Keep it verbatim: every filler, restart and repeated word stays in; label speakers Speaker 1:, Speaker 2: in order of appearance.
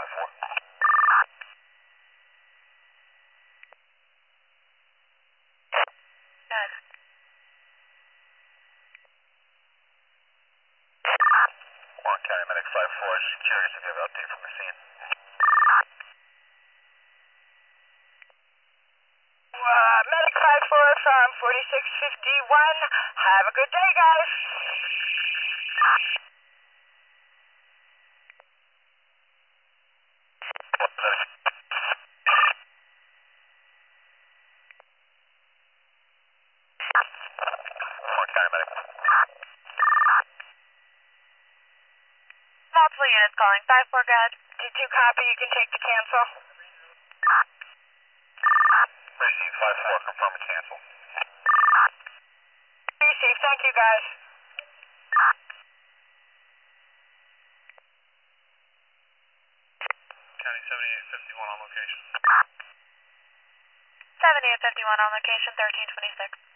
Speaker 1: five four.
Speaker 2: Good.
Speaker 1: Long County Medic five four, just curious if you have an update from the scene.
Speaker 2: Uh, Medic five four from forty-six fifty-one. Have a good day, guys.
Speaker 1: Long County Medic.
Speaker 2: Multiple units calling. five four, good. D two copy, you can take the cancel.
Speaker 1: Received five four, confirm and cancel.
Speaker 2: Received, thank you, guys.
Speaker 1: County seventy-eight fifty-one on location.
Speaker 2: seventy-eight fifty-one on location, thirteen twenty-six.